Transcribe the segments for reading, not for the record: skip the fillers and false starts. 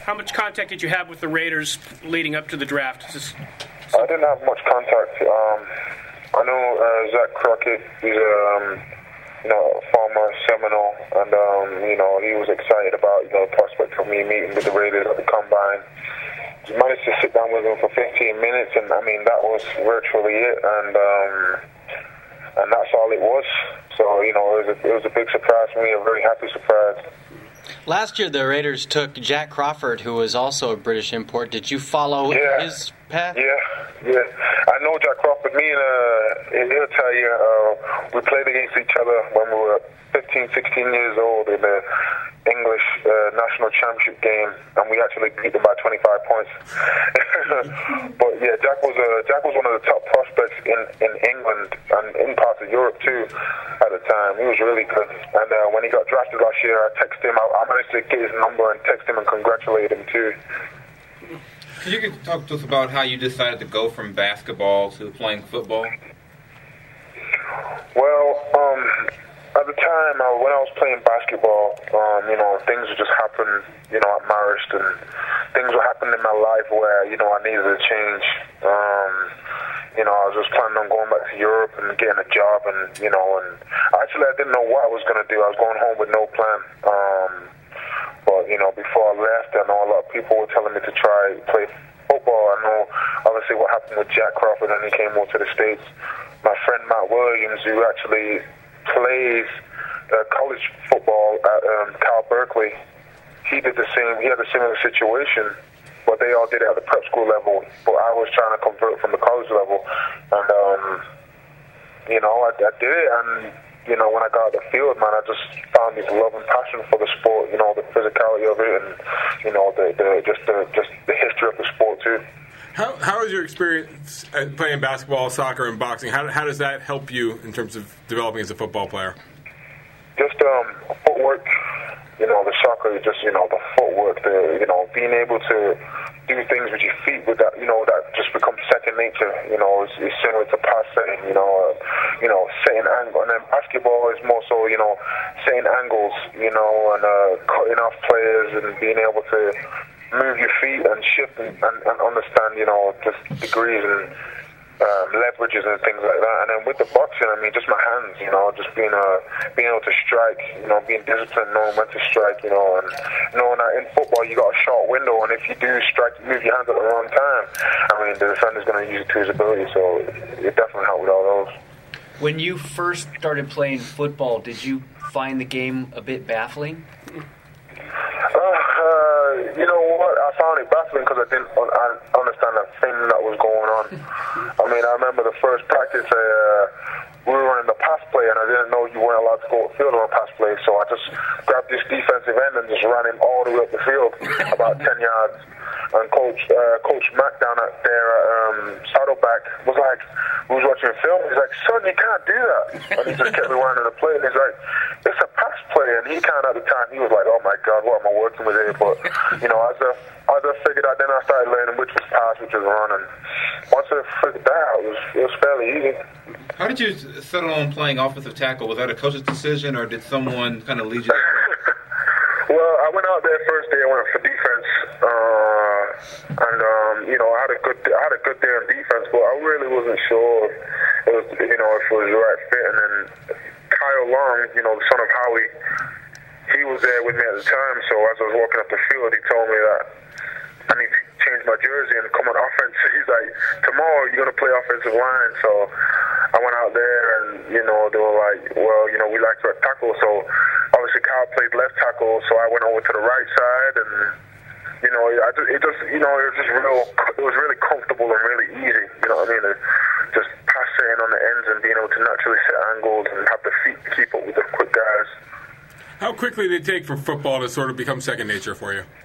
How much contact did you have with the Raiders leading up to the draft? I didn't have much contact. I know Zach Crockett. He's a former Seminole, and he was excited about the prospect of me meeting with the Raiders at the Combine. I managed to sit down with him for 15 minutes, and I mean that was virtually it, and that's all it was. So it was a big surprise for me, a very happy surprise. Last year, the Raiders took Jack Crawford, who was also a British import. Did you follow his path? Yeah. I know Jack Crawford. Me and he'll tell you, we played against each other when we were 15, 16 years old in the English national championship game, and we actually beat them by 25 points. But yeah, Jack was one of the top prospects in England and in parts of Europe too at the time. He was really good. And when he got drafted last year, I texted him. I managed to get his number and text him and congratulate him too. Can you talk to us about how you decided to go from basketball to playing football? Well, at the time, when I was playing basketball, things would just happen, at Marist, and things were happening in my life where, I needed a change. I was just planning on going back to Europe and getting a job, and actually I didn't know what I was going to do. I was going home with no plan. But, before I left, I know a lot of people were telling me to try play football. I know, obviously, what happened with Jack Crawford when he came over to the States. My friend Matt Williams, who actually plays college football at Cal Berkeley, he did the same. He had a similar situation, but they all did it at the prep school level. But I was trying to convert from the college level, and I did it. And when I got out the field, man, I just found this love and passion for the sport. The physicality of it, and just the history of the sport too. How is your experience playing basketball, soccer, and boxing? How does that help you in terms of developing as a football player? Just footwork. The soccer is just the footwork. Being able to do things with your feet with that. That just becomes second nature. It's similar to pass setting. Setting angle, and then basketball is more so setting angles. And cutting off players and being able to move your feet and shift and understand, just degrees and leverages and things like that. And then with the boxing, I mean, just my hands, just being able to strike, being disciplined, knowing when to strike, and knowing that in football you got a short window, and if you do strike, move your hands at the wrong time, I mean, the defender's going to use it to his ability. So it definitely helped with all those. When you first started playing football, did you find the game a bit baffling? You know what? I found it baffling because I didn't understand the thing that was going on. I mean, I remember the first practice, we were running the pass play, and I didn't know you weren't allowed to go up the field on a pass play, so I just grabbed this defensive end and just ran him all the way up the field, about 10 yards. And Coach Mack down there at Saddleback was like, we was watching a film, he's like, son, you can't do that. And he just kept me running the play, and he's like, it's a pass play. And he kind of, at the time, he was like, oh my God, what am I working with here? But, as I figured out, then I started learning which was pass, which was run. And once I figured that out, it was fairly easy. How did you settle on playing offensive tackle? Was that a coach's decision, or did someone kind of lead you there? Well, I went out there first day, I went for defense. I had a good day on defense, but I really wasn't sure if it was the right fit. And then Kyle Long, the son of Howie, he was there with me at the time. So as I was walking up the field, he told me that I need to change my jersey and come on offense. He's like, tomorrow you're gonna play offensive line. So I went out there, and they were like, well, we like to tackle. So obviously Kyle played left tackle, so I went over to the right side, and it was really comfortable and really easy. You know what I mean? Just pass setting on the ends and being able to naturally set angles and have the feet to keep up with the quick guys. How quickly did it take for football to sort of become second nature for you?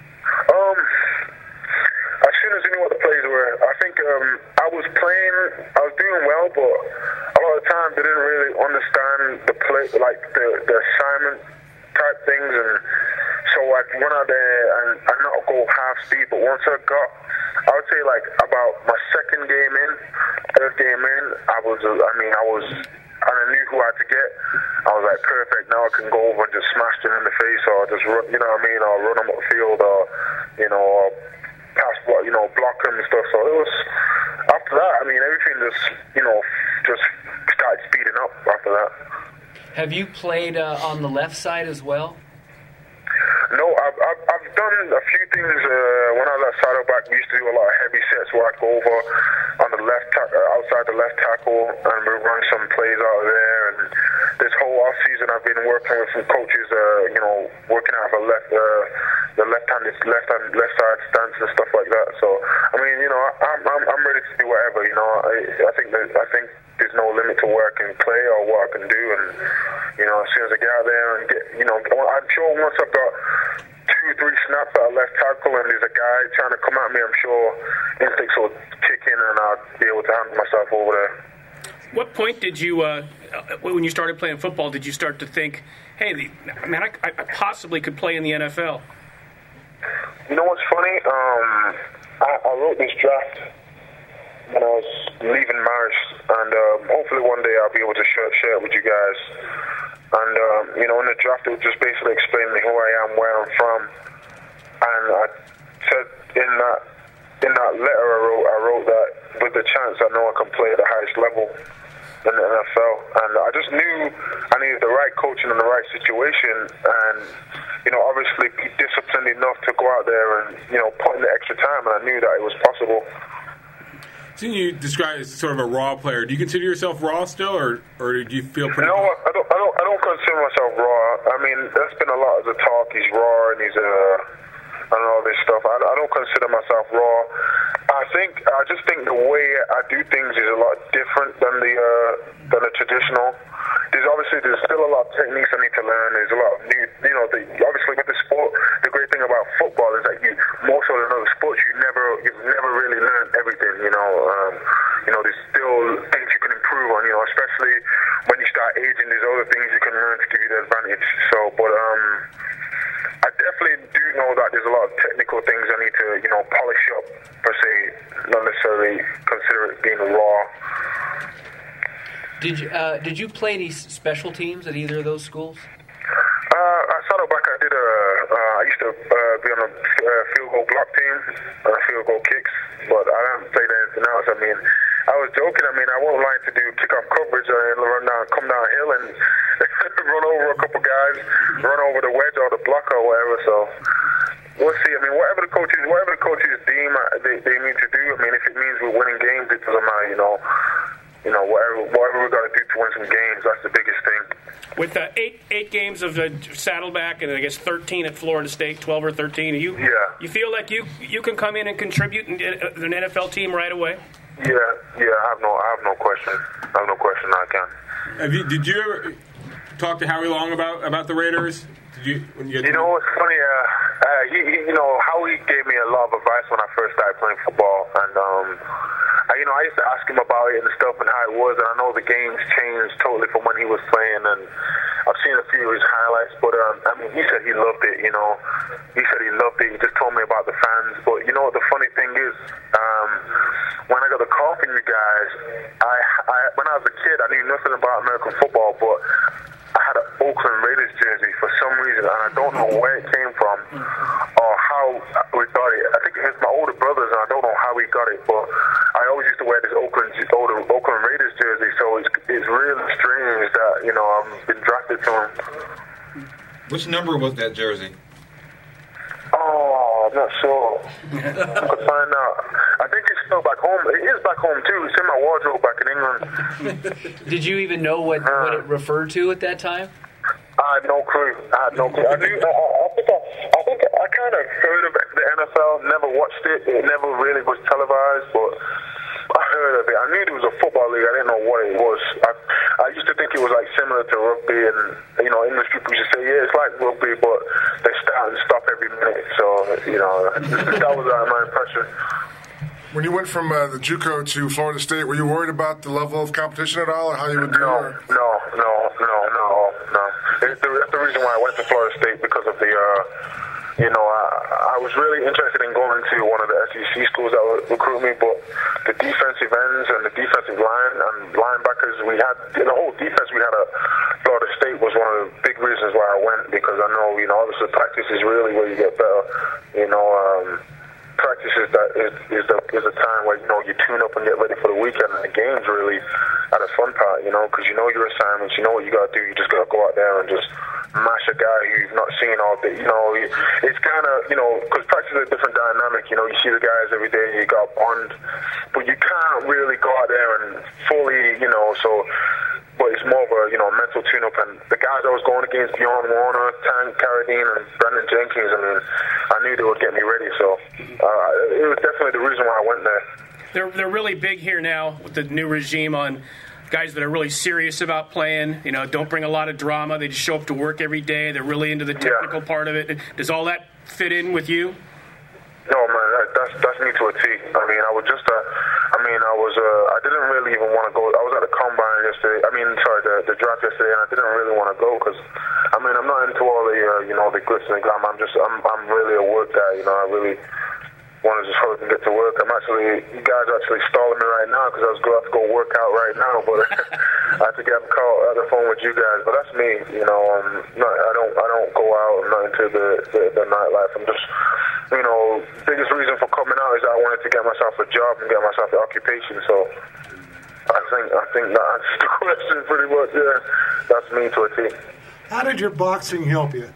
As soon as I knew what the plays were, I think I was doing well, but a lot of times I didn't really understand the play, like the assignment type things, and so I'd run out there and not go half speed. But once I would say like about my second game in, third game in, I knew who I had to get. I was like, perfect, now I can go over and just smash them in the face, or just run, or run them up the field, or, or pass, block him and stuff. So it was, after that, I mean, everything just started speeding up after that. Have you played on the left side as well? No, I've done a few things. When I was at saddleback, we used to do a lot of heavy sets where I'd go over on the outside the left tackle, and we run some plays out of there. And this whole off season, I've been working with some coaches, working out of the left side stance and stuff like that. So I mean, I'm ready to do whatever. I think there's no limit to where I can play or what I can do, and as soon as I get out there and get, I'm sure once I've got 2-3 snaps at a left tackle and there's a guy trying to come at me, I'm sure instincts will kick in and I'll be able to handle myself over there. What point did you, when you started playing football, did you start to think, hey, man, I possibly could play in the NFL? You know what's funny? I wrote this draft when I was leaving Marist, and hopefully one day I'll be able to share it with you guys. And in the draft, it was just basically explaining who I am, where I'm from, and I said in that letter I wrote that with the chance I know I can play at the highest level in the NFL, and I just knew I needed the right coaching and the right situation, and obviously be disciplined enough to go out there and put in the extra time, and I knew that it was possible. Seeing you described as sort of a raw player, do you consider yourself raw still, or do you feel pretty? No, I don't consider myself raw. I mean, that's been a lot of the talk. He's raw and he's and all this stuff. I don't consider myself raw. I just think the way I do things is a lot different than the traditional. There's still a lot of techniques I need to learn. There's a lot of new, obviously with the sport, the great thing about football is that more so than other sports, you've never really learned everything. There's still things you can improve on. Especially when you start aging, there's other things you can learn to give you the advantage. So, but I definitely do know that there's a lot of technical things I need to, polish up per se, not necessarily consider it being raw. Did you play any special teams at either of those schools? At Saddleback, I used to be on a field goal block team, field goal kicks, but I haven't played anything else. I mean, I was joking. I mean, I won't like to do kickoff coverage and come downhill and run over a couple guys, run over the wedge or the block or whatever. So we'll see. I mean, whatever the coaches deem they need to do. I mean, if it means we're winning games, it doesn't matter. Whatever we got to do to win some games, that's the biggest thing. With 8 games of Saddleback and I guess 13 at Florida State, 12 or 13, you feel like you can come in and contribute in an NFL team right away? Yeah, I have no question. I can. Did you ever talk to Howie Long about the Raiders? Did you? It's funny. Howie gave me a lot of advice when I first started playing football, and I used to ask him about it and stuff and how it was, and I know the game's changed totally from when he was playing, and I've seen a few of his highlights, but he said he loved it. He said he loved it. He just told me about the fans, but the funny thing is, when I got the call from you guys, when I was a kid, I knew nothing about American football, but I had an Oakland Raiders jersey for some reason, and I don't know where it came from or how we got it. I think it was my older brothers, and I don't know how we got it, but I always used to wear this Oakland Raiders jersey, so it's really strange that, I've been drafted to him. Which number was that jersey? Oh, I'm not sure. I could find out. I think it's still back home. It is back home, too. It's in my wardrobe back in England. Did you even know what it referred to at that time? I had no clue. I think I kind of heard of the NFL, never watched it. It never really was televised, but I heard of it. I knew it was a football league. I didn't know what it was. I used to think it was like similar to rugby, and English people used to say, yeah, it's like rugby, but they start and stop every minute. So that was my impression. When you went from the JUCO to Florida State, were you worried about the level of competition at all, or how you would do? No. That's the reason why I went to Florida State, because of the you know, I was really interested in going to one of the SEC schools that would recruit me, but the defensive ends and the defensive line and linebackers we had, the whole defense we had at Florida State was one of the big reasons why I went, because I know, you know, obviously practice is really where you get better. You know, practice is a time where, you know, you tune up and get ready for the weekend, and the game's really at a fun part, you know, because you know your assignments, you know what you got to do. You just got to go out there and just mash a guy who you've not seen all day. You know, it's kind of, you know, because practice is a different dynamic. You know, you see the guys every day, you got bond, but you can't really go out there and fully, you know, so. But it's more of a, you know, mental tune-up. And the guys I was going against, Bjorn Warner, Tank Carradine, and Brandon Jenkins, I mean, I knew they would get me ready. So it was definitely the reason why I went there. They're really big here now with the new regime on guys that are really serious about playing. You know, don't bring a lot of drama. They just show up to work every day. They're really into the technical part of it. Does all that fit in with you? No, man, that's me to a T. I mean, I was just, I didn't really even want to go. I was at the combine yesterday. The draft yesterday, and I didn't really want to go because, I mean, I'm not into all the, you know, the glitz and glam. I'm really a work guy. You know, I really want to just hurry and get to work. You guys are actually stalling me right now because I was going to go work out right now, but I had to get on the phone with you guys. But that's me. You know, I don't go out. I'm not into the nightlife. I'm just. You know, biggest reason for coming out is I wanted to get myself a job and get myself an occupation. So I think that answers the question pretty much. Yeah, that's me to a T. How did your boxing help you?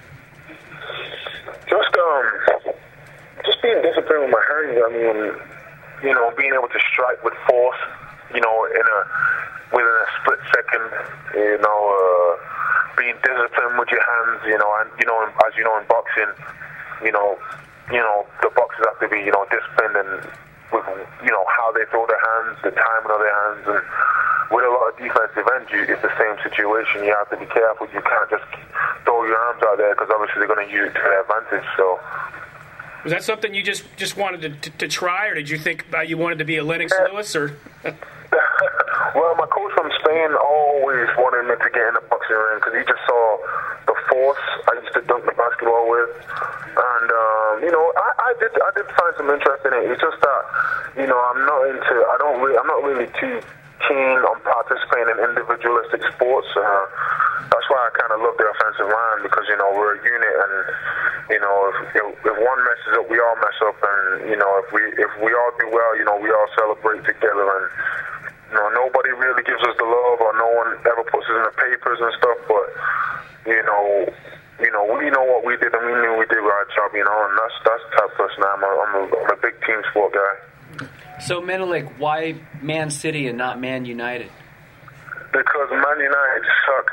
Just being disciplined with my hands. I mean, you know, being able to strike with force. You know, within a split second. You know, being disciplined with your hands. You know, and you know, as you know, in boxing. You know, the boxers have to be, you know, disciplined and with, you know, how they throw their hands, the timing of their hands, and with a lot of defensive ends, it's the same situation. You have to be careful. You can't just throw your arms out there because obviously they're going to use it to their advantage. So, was that something you just wanted to try, or did you think you wanted to be a Lennox Lewis, or? Well, my coach from Spain always wanted me to get in the boxing ring because he just saw the force I used to dunk the basketball with, and you know, I did find some interest in it. It's just that, you know, I'm not really too keen on participating in individualistic sports. That's why I kind of love the offensive line because, you know, we're a unit, and you know, if one messes up, we all mess up, and you know, if we all do well, you know, we all celebrate together, and you know, nobody really gives us the love, or no one ever puts us in the papers and stuff. But you know, we know what we did, and we knew we did our job, you know, and that's the type of person I'm a big team sport guy. So, Menelik, why Man City and not Man United? Because Man United suck.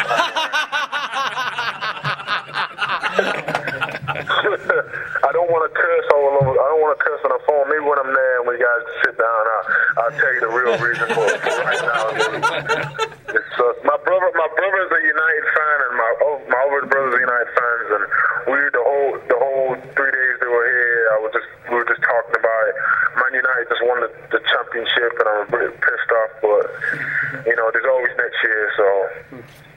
I don't want to curse all over. I don't want to curse on the phone. Maybe when I'm there and we guys sit down, I'll tell you the real reason for right now. It's my brother's a United fan, and my older brother's a United fan, and the whole 3 days they were here, we were just talking about it. Man United just won the championship, and I'm a bit pissed off, but you know, there's always next year, so.